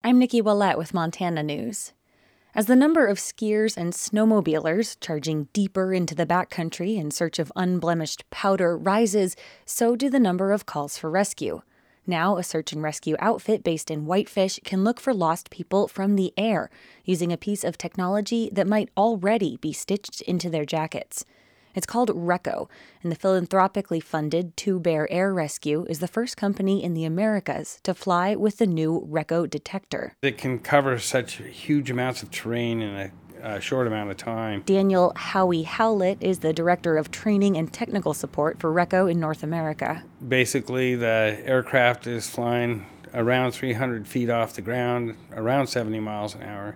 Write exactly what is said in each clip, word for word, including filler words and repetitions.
I'm Nikki Willett with Montana News. As the number of skiers and snowmobilers charging deeper into the backcountry in search of unblemished powder rises, so do the number of calls for rescue. Now, a search and rescue outfit based in Whitefish can look for lost people from the air, using a piece of technology that might already be stitched into their jackets. It's called RECCO, and the philanthropically funded Two Bear Air Rescue is the first company in the Americas to fly with the new RECCO detector. It can cover such huge amounts of terrain in a, a short amount of time. Daniel Howie Howlett is the Director of Training and Technical Support for RECCO in North America. Basically, the aircraft is flying around three hundred feet off the ground, around seventy miles an hour.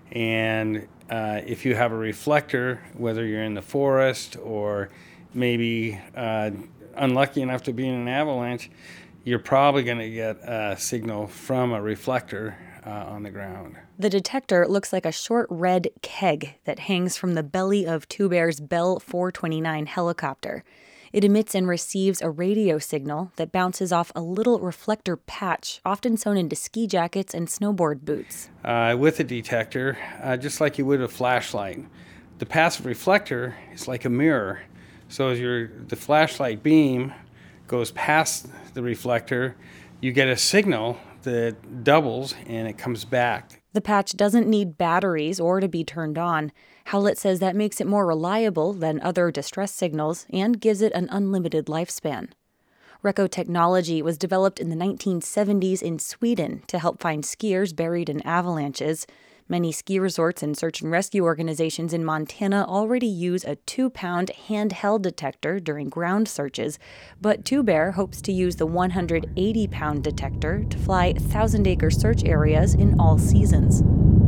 And uh, if you have a reflector, whether you're in the forest or maybe uh, unlucky enough to be in an avalanche, you're probably going to get a signal from a reflector uh, on the ground. The detector looks like a short red keg that hangs from the belly of Two Bear's Bell four twenty-nine helicopter. It emits and receives a radio signal that bounces off a little reflector patch, often sewn into ski jackets and snowboard boots. Uh, with a detector, uh, just like you would a flashlight, the passive reflector is like a mirror. So as your the flashlight beam goes past the reflector, you get a signal that doubles and it comes back. The patch doesn't need batteries or to be turned on. Howlett says that makes it more reliable than other distress signals and gives it an unlimited lifespan. RECCO technology was developed in the nineteen seventies in Sweden to help find skiers buried in avalanches. Many ski resorts and search and rescue organizations in Montana already use a two-pound handheld detector during ground searches, but Two Bear hopes to use the one hundred eighty pound detector to fly thousand-acre search areas in all seasons.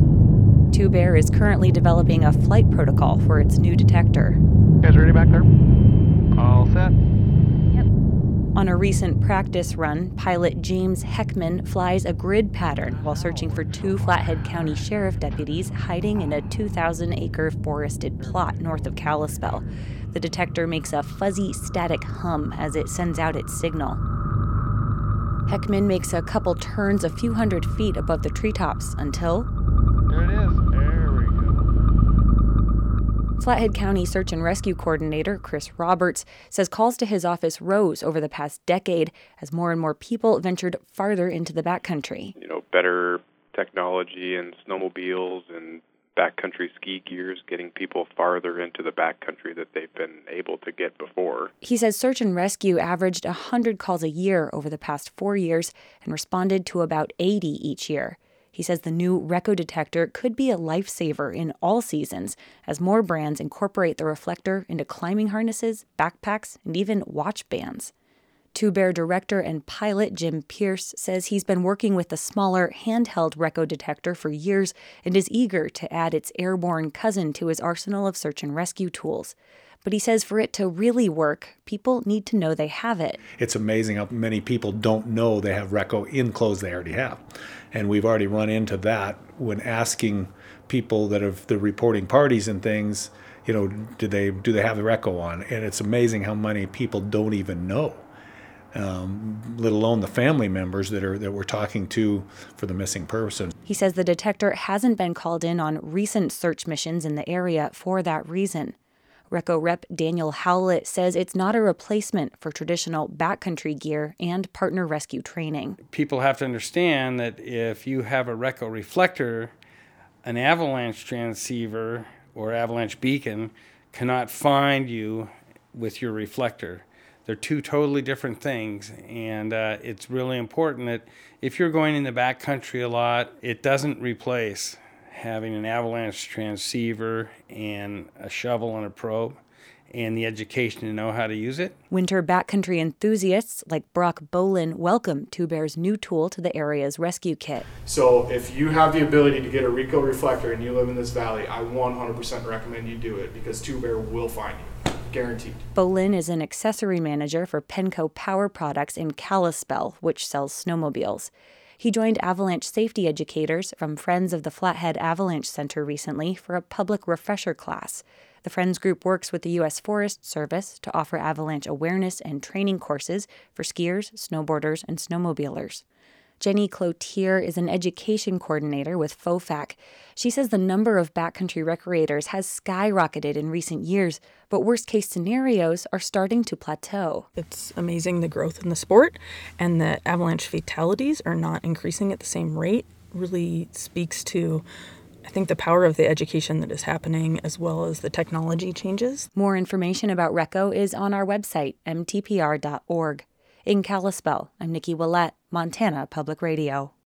Two Bear is currently developing a flight protocol for its new detector. You guys ready back there? All set? On a recent practice run, pilot James Heckman flies a grid pattern while searching for two Flathead County Sheriff deputies hiding in a two thousand acre forested plot north of Kalispell. The detector makes a fuzzy, static hum as it sends out its signal. Heckman makes a couple turns a few hundred feet above the treetops until... There it is. There we go. Flathead County Search and Rescue Coordinator Chris Roberts says calls to his office rose over the past decade as more and more people ventured farther into the backcountry. You know, better technology and snowmobiles and backcountry ski gears, getting people farther into the backcountry that they've been able to get before. He says search and rescue averaged one hundred calls a year over the past four years and responded to about eighty each year. He says the new RECCO detector could be a lifesaver in all seasons as more brands incorporate the reflector into climbing harnesses, backpacks, and even watch bands. Two Bear director and pilot Jim Pierce says he's been working with the smaller handheld RECCO detector for years and is eager to add its airborne cousin to his arsenal of search and rescue tools. But he says for it to really work, people need to know they have it. It's amazing how many people don't know they have RECCO in clothes they already have. And we've already run into that when asking people that are the reporting parties and things, you know, do they do they have the RECCO on? And it's amazing how many people don't even know, um, let alone the family members that are that we're talking to for the missing person. He says the detector hasn't been called in on recent search missions in the area for that reason. RECCO rep Daniel Howlett says it's not a replacement for traditional backcountry gear and partner rescue training. People have to understand that if you have a RECCO reflector, an avalanche transceiver or avalanche beacon cannot find you with your reflector. They're two totally different things, and uh, it's really important that if you're going in the backcountry a lot, it doesn't replace having an avalanche transceiver and a shovel and a probe and the education to know how to use it. Winter backcountry enthusiasts like Brock Bolin welcome Two Bear's new tool to the area's rescue kit. So if you have the ability to get a RECCO reflector and you live in this valley, I one hundred percent recommend you do it because Two Bear will find you. Guaranteed. Bolin is an accessory manager for Penco Power Products in Kalispell, which sells snowmobiles. He joined avalanche safety educators from Friends of the Flathead Avalanche Center recently for a public refresher class. The Friends group works with the U S Forest Service to offer avalanche awareness and training courses for skiers, snowboarders, and snowmobilers. Jenny Cloutier is an education coordinator with FOFAC. She says the number of backcountry recreators has skyrocketed in recent years, but worst-case scenarios are starting to plateau. It's amazing the growth in the sport, and that avalanche fatalities are not increasing at the same rate really speaks to, I think, the power of the education that is happening as well as the technology changes. More information about RECO is on our website, m t p r dot org. In Kalispell, I'm Nikki Willett, Montana Public Radio.